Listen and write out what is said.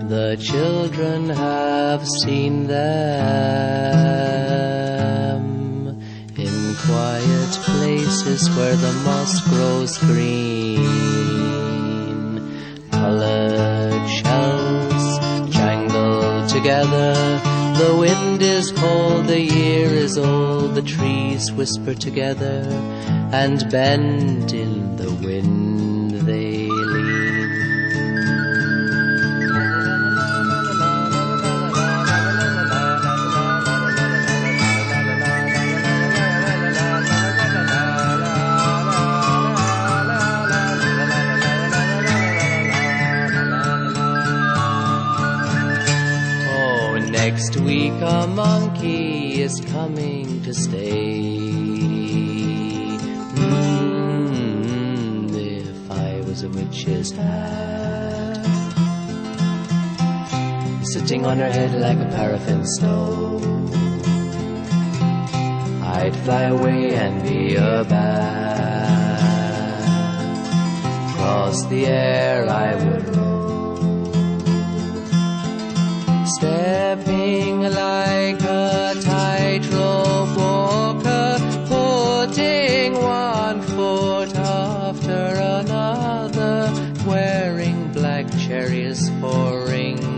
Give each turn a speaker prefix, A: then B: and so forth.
A: The children have seen them in quiet places where the moss grows green. Colored shells jangle together. The wind is cold, the year is old. The trees whisper together and bend in the wind they lean. Next week a monkey is coming to stay. If I was a witch's hat, sitting on her head like a paraffin stove, I'd fly away and be a bat. Across the air I would roll, stepping like a tightrope walker, putting one foot after another, wearing black cherries for rings.